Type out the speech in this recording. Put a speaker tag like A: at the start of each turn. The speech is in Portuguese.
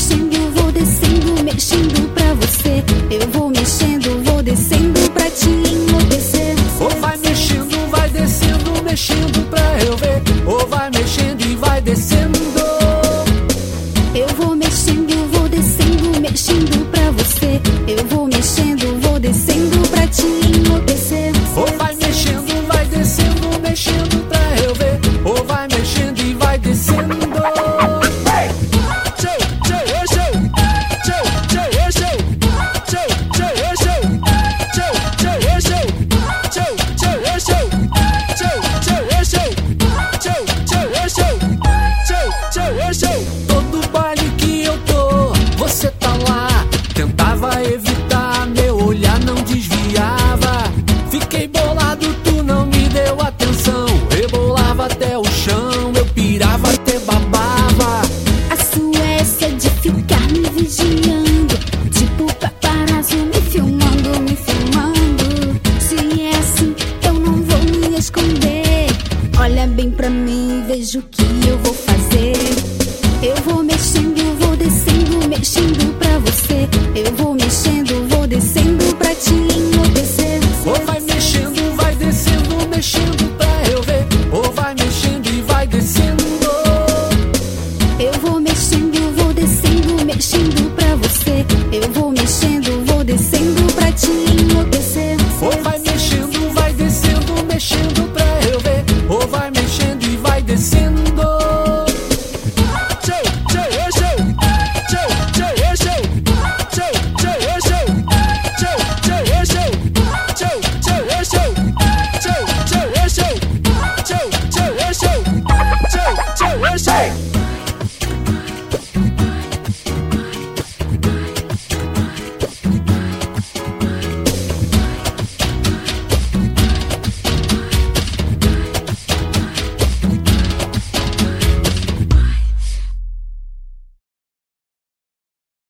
A: mexendo, vou descendo, mexendo pra você. Eu vou mexendo, vou descendo pra te enlouquecer.
B: Ou vai mexendo, vai descendo, mexendo pra eu ver. Ou vai mexendo e vai descendo.
A: Eu vou mexendo, vou descendo, mexendo pra você. Eu vou